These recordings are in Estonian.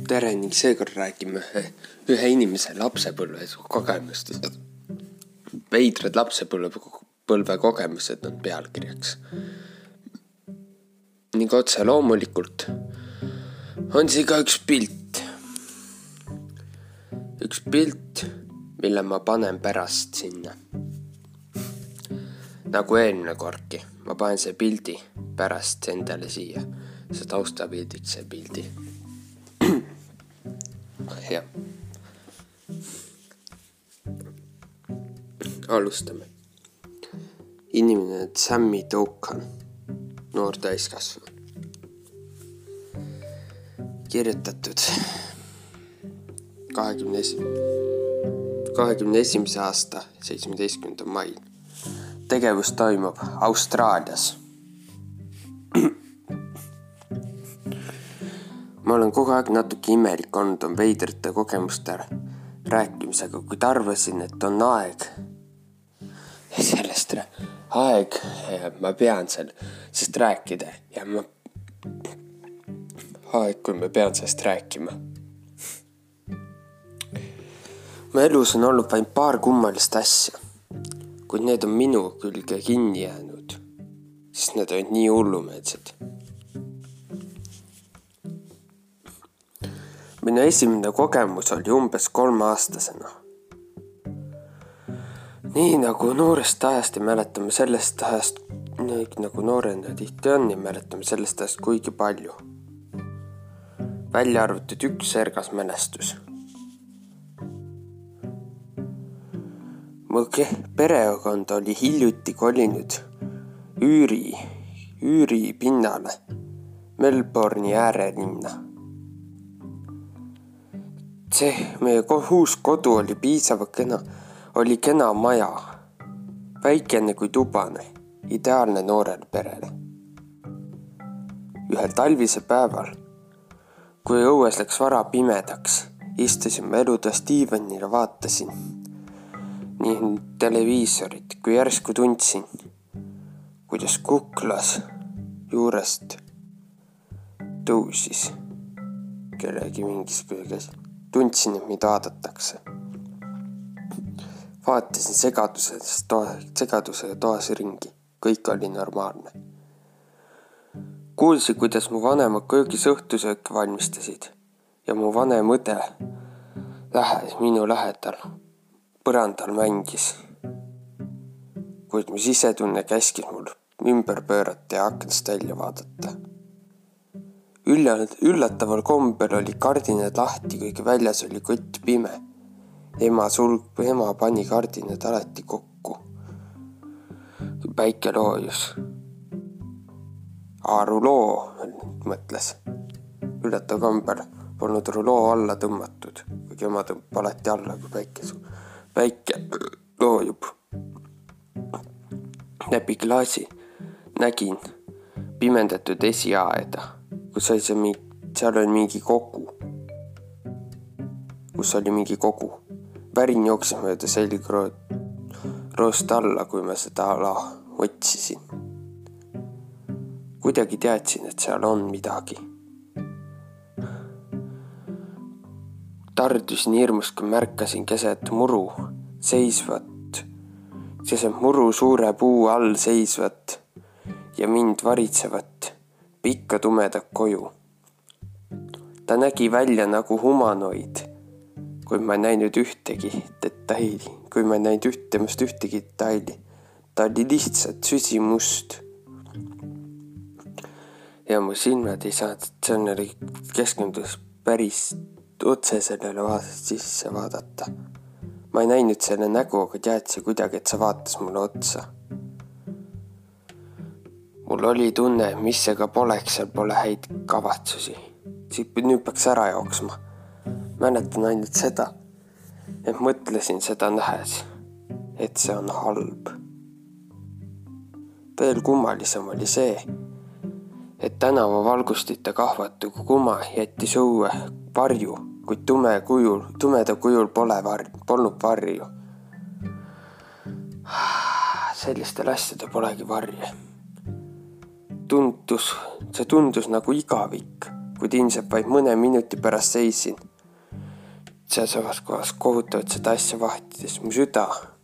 Tere ning seekord räägime ühe inimese lapsepõlve kogemustest. Veidrad lapsepõlve kogemused on pealkirjaks. Ning otse loomulikult on siin ka üks pilt. Üks pilt, mille ma panen pärast sinna. Nagu eelmine kordki, ma panen see pildi pärast endale siia. See taustapildiks see pildi. Ja. Alustame. Inimene on Sammy Doukan, noor täiskasvanu. Kirjutatud 21. aasta 17. mail. Tegevus toimub Austraalias. Ma olen kogu aeg natuke imelik olnud on veidrate kogemuste rääkimisega, kuid arvasin, et on aeg. Ma pean sellest rääkida ja aeg, kui ma pean sellest rääkima. Mu elus on olnud vaid paar kummalist asja, kuid need on minu külge kinni jäänud, sest need olid nii hullumeelsed. Minu esimene kogemus oli umbes 3-aastasena. Nii nagu noorest ajast ja mäletame sellest ajast, nagu noorena tihti on ja mäletame sellest ajast kuigi palju. Välja arvatud üks ergas mälestus. Mu perekond oli hiljuti kolinud üüri pinnale Melbourne'i äärelinna. See meie uus kodu oli oli kena maja, väikene kui tubane, ideaalne noorele perele. Ühel talvise päeval, kui õues läks vara pimedaks, istusin ma elutoas diivanil ja vaatasin nii televiisorit, kui järsku tundsin, kuidas kuklas juurest tõusis kellegi mingisugune käsi. Tundsin, et mind vaadatakse. Vaatasin segadusega toas ringi. Kõik oli normaalne. Kuulsin, kuidas mu vanemad köögis õhtusööki valmistasid ja mu vanem õde minu lähedal põrandal mängis. Kuid mu sisetunne käskis mul ümber pöörata ja aknast välja vaadata. Üllataval kombel oli kardinad lahti, kuigi väljas oli kott pime. Ema pani kardinad alati kokku. Päike loojus. Ruloo, mõtles. Üllatav kombel polnud ruloo alla tõmmatud, kuigi ema tõmbab alati alla, kui päike loojub. Läbi klaasi nägin pimendatud esiaeda, kus oli mingi kogu. Värin jooksis mööda selgroost alla, kui ma seda ala otsisin. Kuidagi teadsin, et seal on midagi. Tardusin hirmus, kui märkasin keset muru suure puu all seisvat ja mind varitsevat pikka tumedat koju. Ta nägi välja nagu humanoid, kui ma ei näinud ühtegi detaili. Ta oli lihtsalt süsimust. Ja mu silmad ei saanud, keskendus päris otse sellele sisse vaadata. Ma ei näinud selle nägu, aga teadsin kuidagi, et see vaatas mulle otsa. Mul oli tunne, mis see ka poleks, seal pole häid kavatsusi. Nüüd peaks ära jooksma. Mäletan ainult seda, et mõtlesin seda nähes, et see on halb. Veel kummalisem oli see, et tänava valgustite kahvatu kuma jättis õue varju, kuid tumeda kujul polnud varju. Sellistel asjadel polegi varje. See tundus nagu igavik, kuid ilmselt vaid mõne minuti pärast seisin sealsamas kohas kohutavalt seda asja vahtides. Mu süda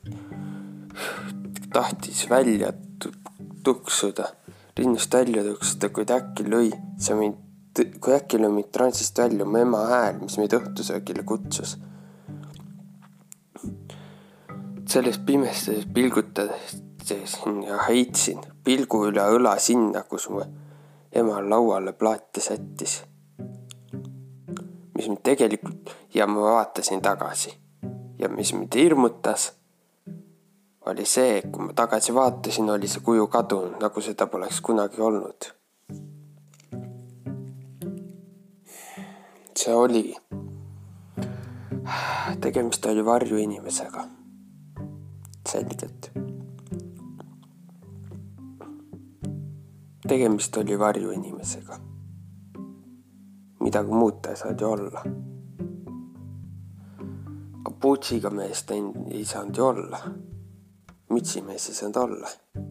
tahtis välja tuksuda, rinnust välja tuksuda, kuid äkki lõi mind transist välja mu ema hääl, mis meid õhtusöögile kutsus. Selles pimestuses pilgutades ja heitsin pilgu üle õla sinna, kus mu ema lauale plaate sättis. Mis mind tegelikult, ja ma vaatasin tagasi. Ja mis mind hirmutas, oli see, kui ma tagasi vaatasin, oli see kuju kadunud, nagu seda poleks kunagi olnud. Tegemist oli varjuinimesega. Selgelt. Tegemist oli varjuinimesega. Midagi muud ei saanud ju olla. Kapuutsiga meest ei saanud ju olla. Mütsimees ei saanud olla.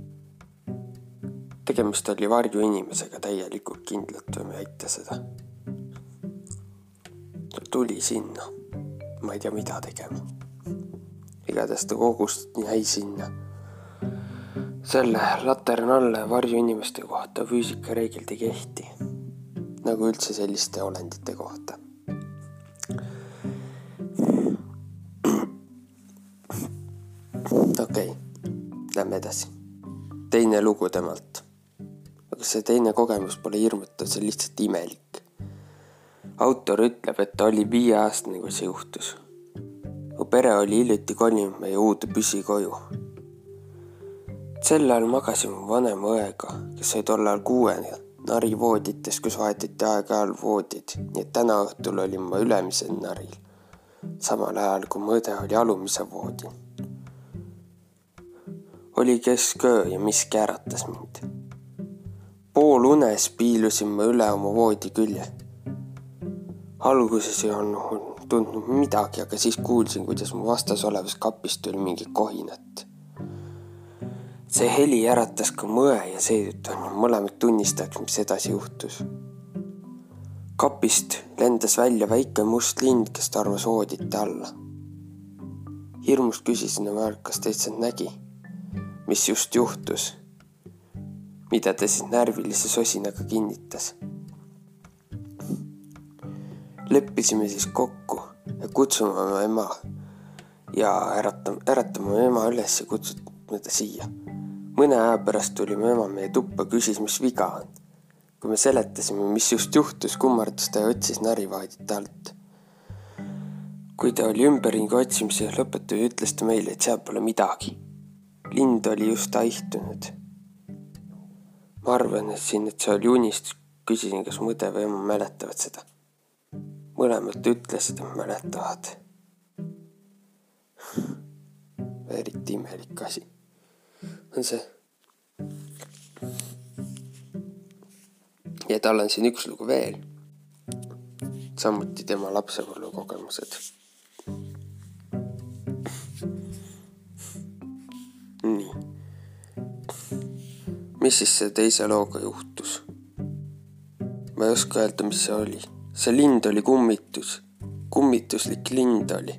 Tegemist oli varjuinimesega, täielikult kindlalt võime väita seda. Ta tuli sinna. Ma ei tea, mida tegema. Igatahes ta kogust jäi sinna. Selle laterna alla varjuinimeste kohta füüsikareeglid ei kehti. Nagu üldse selliste olendite kohta. Okei, lähme edasi. Teine lugu temalt. Aga see teine kogemus pole hirmutav, see lihtsalt imelik. Autor ütleb, et ta oli 5-aastane, kui see juhtus. Mu pere oli hiljuti kolinud meie uude püsikoju. Sel ajal magasin mu vanema õega, kes oli tollal 6 narivoodites, kus vahetati aeg-ajal voodid, nii et täna õhtul olin ma ülemisel naril. Samal ajal, kui mu õde oli alumise voodi. Oli kesköö ja miski äratas mind. Pool unes piilusin ma üle oma voodi külje. Alguses ei olnud tundnud midagi, aga siis kuulsin, kuidas mu vastas olevas kapist tuli mingi kohinat. See heli äratas ka mu õe ja seetõttu on mõlemad tunnistajaks, mis edasi juhtus. Kapist lendas välja väike must lind, kes tarvas voodite alla. Hirmust küsisin oma kas ta lihtsalt nägi, mis just juhtus, mida ta siis närvilise sosinaga kinnitas. Leppisime siis kokku ja kutsume oma ema ja äratame ema üles ja kutsume ta siia. Mõne aja pärast tuli mu ema meie tuppa, küsis, mis viga on. Kui me seletasime, mis just juhtus, kummardus ta ja otsis narivaadite alt. Kui ta oli ümberringi otsimise ja lõpetaja ütles ta meile, et seal pole midagi. Lind oli just haihtunud. Ma arvan, et see oli unist. Küsisin, kas mu õde või ema mäletavad seda. Mõlemad ütlesid, et mäletavad. Eriti imelik asi on see. Ja tal on siin üks lugu veel. Samuti tema lapsepõlve kogemused. Nii. Mis siis see teise looga juhtus? Ma ei oska öelda, mis see oli. See lind oli kummituslik lind oli.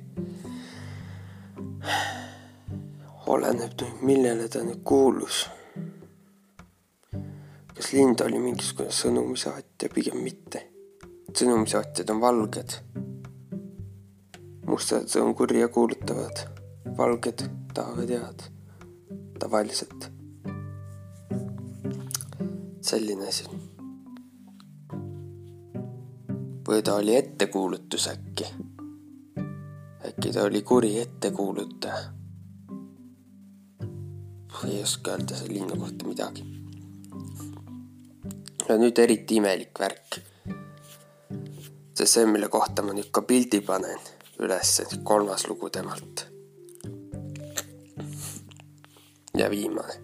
Oleneb nüüd, millele ta nüüd kuulus. Kas lind oli mingisugune sõnumisaatja, pigem mitte. Sõnumisaatjad on valged. Mustad on kurja kuulutavad. Valged tahavad head. Tavaliselt. Selline asi. Või ta oli ettekuulutus äkki. Äkki ta oli kuri ettekuulutaja. Ei oska öelda selle linna kohta midagi. Ja nüüd eriti imelik värk. See, mille kohta ma nüüd ka pildi panen üles, 3. lugu temalt. Ja viimane.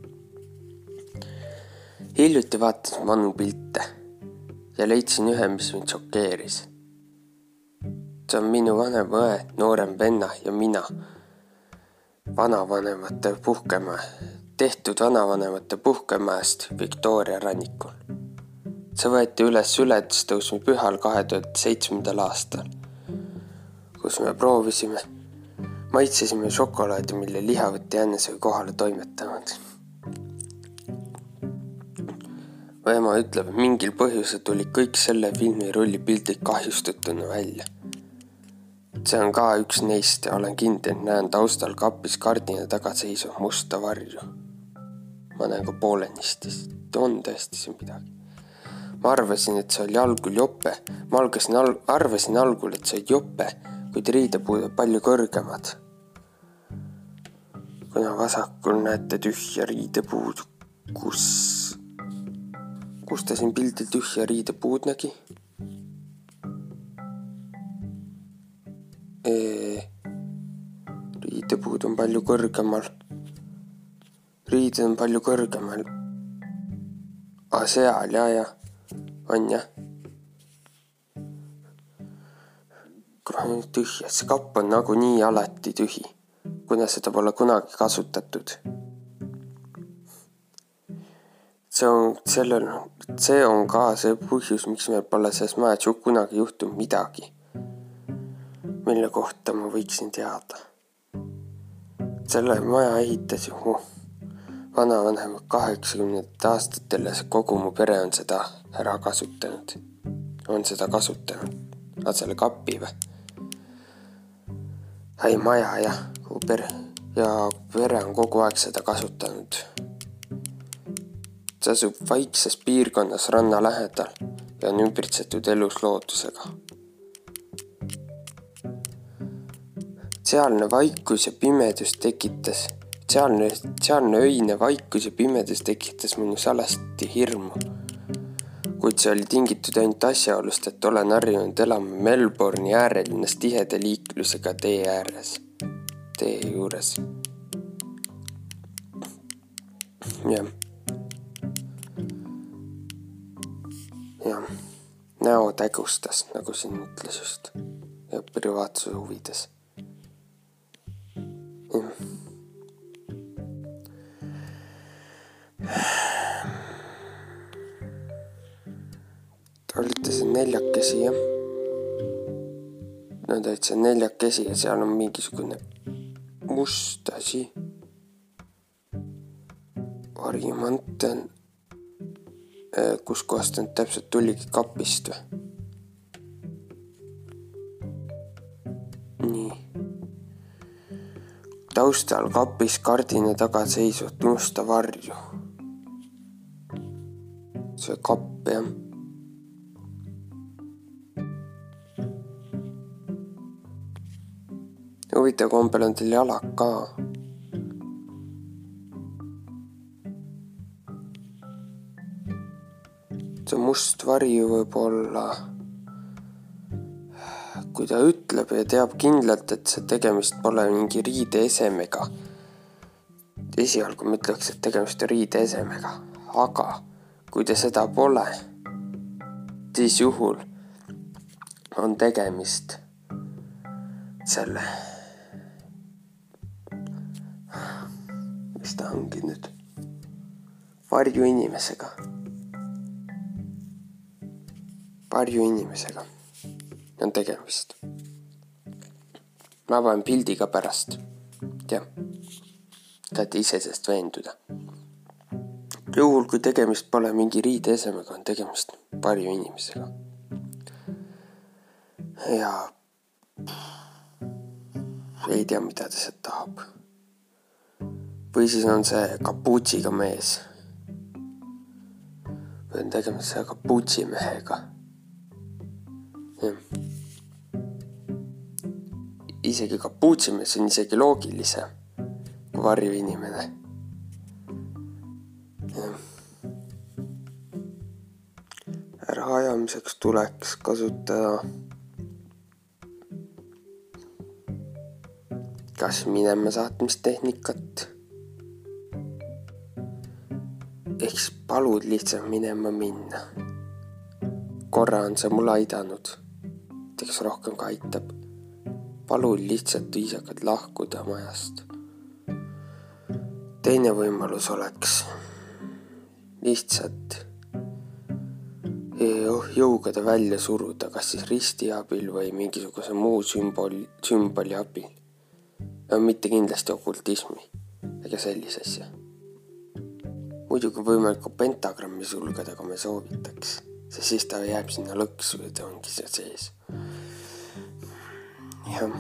Hiljuti vaatasin vanu pilte ja leidsin ühe, mis mind šokeeris. See on minu vanem õe, noorem venna ja mina. Tehtud vanavanemate puhkemäest Victoria rannikul. See võeti üles ületustõusmi pühal 2007. aastal, kus me proovisime, maitsesime šokolaadi, mille lihavõtti jännese kohale toimetanud. Mu ema ütleb, et mingil põhjusel tuli kõik selle filmirulli pildid kahjustatuna välja. See on ka üks neist ja olen kindel, näen taustal kapis kardina taga seisva musta varju. Ma näen ka poolenisti, on tõesti siin midagi. Ma arvasin, et see oli algul jope. Ma arvasin algul, et see oli jope, kuid riidepuud on palju kõrgemad. Kuna vasakul näete tühja riidepuud, kus ta siin pildil tühja riidepuud nägi? Riidepuud on palju kõrgemal. Riided on palju kõrgemal. Seal, ja. On jah. Tühja. See kapp on nagunii alati tühi, kuna seda pole kunagi kasutatud. See on ka see põhjus, miks meil pole selles majas kunagi juhtunud midagi, mille kohta ma võiksin teada. Selle maja ehitas ju vanavanemad 80. aastatel ja kogu mu pere on seda ära kasutanud. On seda kasutanud. Aga selle kapi või? Ei, maja jah. Pere on kogu aeg seda kasutanud. See asub vaikses piirkonnas ranna lähedal ja on ümbritsetud elusloodusega. Sealne vaikus ja pimedus tekitas Sealne öine vaikus ja pimedus tekitas minus alasti hirmu, kuid see oli tingitud ainult asjaolust, et olen harjunud elama Melbourne'i äärelinnas tiheda liiklusega tee juures. Ja näo tägustas, nagu siin ütles just, ja privaatsuse huvides. Te olite see neljakesi, jah? No te olite see neljakesi ja seal on mingisugune must asi. Varimanten, kus kohast on täpselt tuligi kapist või? Nii. Taustal kapis kardina taga seisvat musta varju. See kapp, jah. Huvitav kombel on teil jalad ka. See must varju võib olla, kui ta ütleb ja teab kindlalt, et see tegemist pole mingi riideesemega. Esialgu ma ütleks, et tegemist on riideesemega, aga kui te seda pole, siis juhul on tegemist selle, mis ta ongi nüüd, varju inimesega on tegemist. Ma panen pildiga pärast, jah, saate ise sellest veenduda. Juhul, kui tegemist pole mingi riideesemega, on tegemist varju inimesega. Ja ei tea, mida ta sealt tahab. Või siis on see kapuutsiga mees. Või on tegemist see kapuutsimehega. Isegi kapuutsimees on isegi loogilisem kui varju inimene. Äraajamiseks tuleks kasutada kas minema saatmistehnikat, ehk siis palud lihtsalt minema minna. Korra on see mulle aidanud, eks rohkem ka aitab. Palun lihtsalt viisakalt lahkuda majast. Teine võimalus oleks lihtsalt jõuga ta välja suruda, kas siis risti abil või mingisuguse muu sümboli abil. Ja mitte kindlasti okultismi ega sellise asja. Muidugi võimalik pentagrammi sulgeda, kui me soovitaks, sest siis ta jääb sinna lõksu ja ta ongi seal sees. Jah.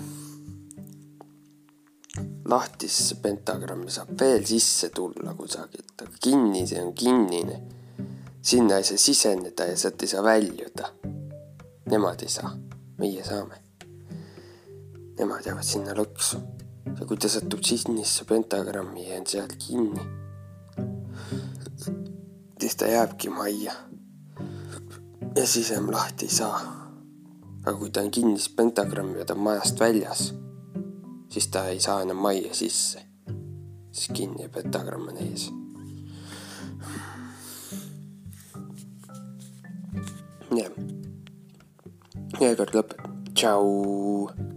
Lahtisesse pentagrammi saab veel sisse tulla kusagilt, aga kinni see on kinnine. Sinna ei saa siseneda ja sealt ei saa väljuda. Nemad ei saa, meie saame. Nemad jäävad sinna lõksu. Ja kui ta satub sinnisse pentagrammi ja on seal kinni, siis ta jääbki majja. Ja sisem lahti ei saa. Aga kui ta on kinnis pentagrammi ja ta on majast väljas, siis ta ei saa enam majja sisse. Siis kinni ja pentagramm on ees. Ja kord lõpeb. Tšau!